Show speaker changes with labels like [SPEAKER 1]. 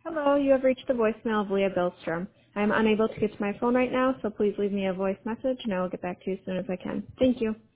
[SPEAKER 1] Hello, you have reached the voicemail of Leah Billstrom. I am unable to get to my phone right now, so please leave me a voice message and I will get back to you as soon as I can. Thank you.